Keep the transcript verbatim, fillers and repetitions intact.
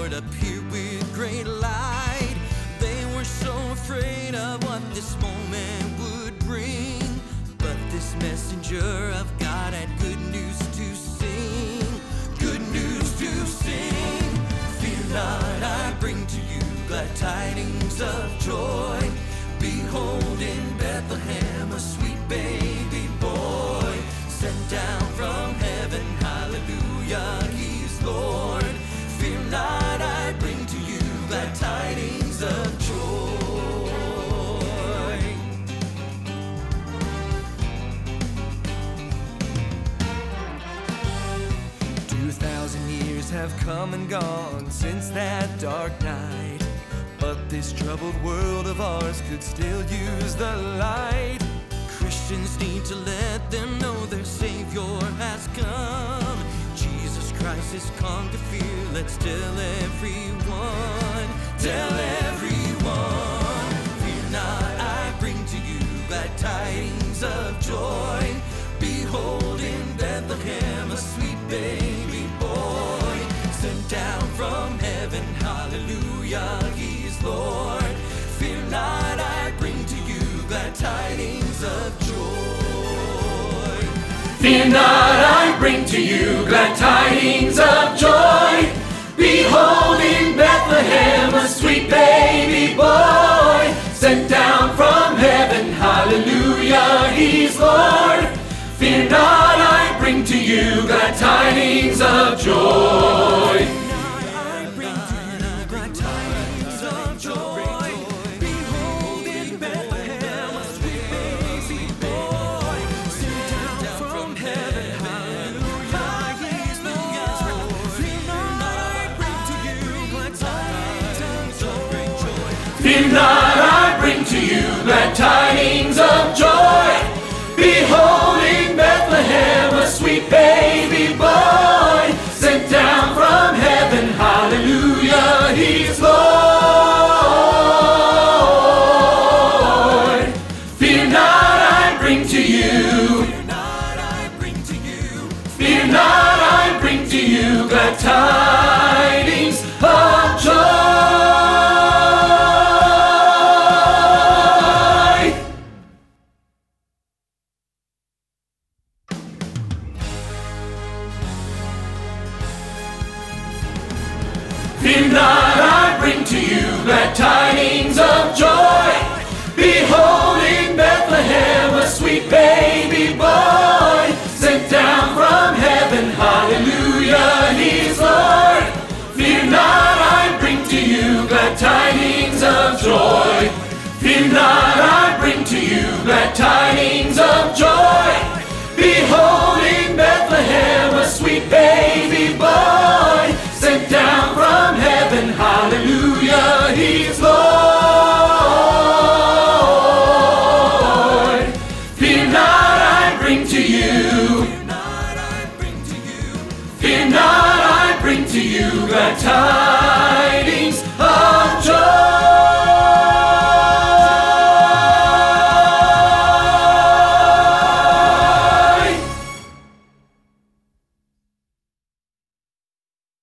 Lord appeared with great light. They were so afraid of what this moment would bring, but this messenger of God had good news to sing. Good news to sing. Fear not, I bring to you glad tidings of joy. Behold, in Bethlehem a sweet baby boy, sent down from heaven, hallelujah, he's Lord. Fear not, I bring to you glad tidings of joy. Two thousand years have come and gone since that dark night, but this troubled world of ours could still use the light. Christians need to let them know their Savior has come. Jesus Christ has conquered fear. Let's tell everyone, tell everyone. Fear not, I bring to you glad tidings of joy. Behold, in Bethlehem a sweet baby boy, sent down from heaven, hallelujah, he's Lord. Fear not, I bring to you glad tidings of joy. Fear not, I bring to you glad tidings of joy. Behold, in Bethlehem a sweet baby boy, sent down from heaven, hallelujah, he's Lord. Fear not, I bring to you glad tidings of joy. Fear not, I bring to you glad tidings of joy. Behold, in Bethlehem a sweet baby boy, sent down from heaven, hallelujah, he's Lord. Fear not, I bring to you. Fear not, I bring to you. Fear not, I bring to you glad tidings of joy. Fear not, I bring to you glad tidings of joy. Behold, in Bethlehem a sweet baby boy, sent down from heaven, hallelujah, he's Lord. Fear not, I bring to you glad tidings of joy. Fear not, I bring to you glad tidings of joy. Behold, in Bethlehem a sweet baby boy, sent down from heaven, hallelujah, he's Lord. Fear not, I bring to you. Fear not, I bring to you. Fear not, I bring to you glad tidings.